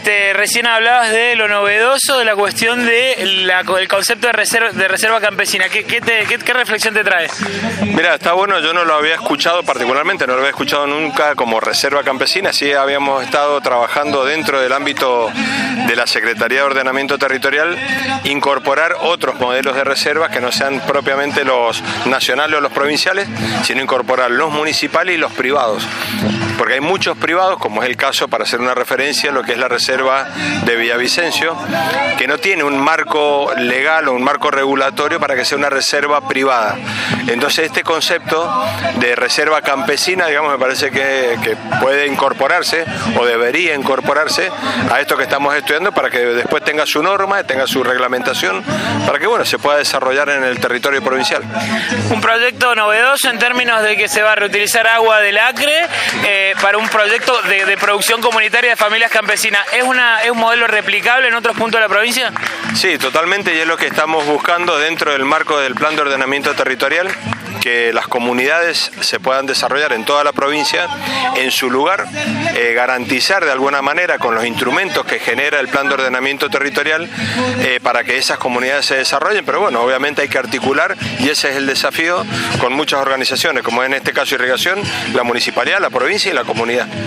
Recién hablabas de lo novedoso de la cuestión de el concepto de reserva campesina. ¿Qué reflexión te trae? Mira, está bueno, yo no lo había escuchado particularmente, no lo había escuchado nunca como reserva campesina. Sí habíamos estado trabajando dentro del ámbito de la Secretaría de Ordenamiento Territorial, incorporar otros modelos de reservas que no sean propiamente los nacionales o los provinciales, sino incorporar los municipales y los privados. Porque hay muchos privados, como es el caso, para hacer una referencia, lo que es la reserva de Villavicencio, que no tiene un marco legal o un marco regulatorio para que sea una reserva privada. Entonces este concepto de reserva campesina, digamos, me parece que puede incorporarse o debería incorporarse a esto que estamos estudiando para que después tenga su norma, tenga su reglamentación, para que se pueda desarrollar en el territorio provincial. Un proyecto novedoso en términos de que se va a reutilizar agua del Acre para un proyecto de producción comunitaria de familias campesinas. ¿Es un modelo replicable en otros puntos de la provincia? Sí, totalmente, y es lo que estamos buscando dentro del marco del Plan de Ordenamiento Territorial, que las comunidades se puedan desarrollar en toda la provincia en su lugar, garantizar de alguna manera con los instrumentos que genera el Plan de Ordenamiento Territorial para que esas comunidades se desarrollen, pero obviamente hay que articular, y ese es el desafío con muchas organizaciones, como en este caso Irrigación, la municipalidad, la provincia y la comunidad.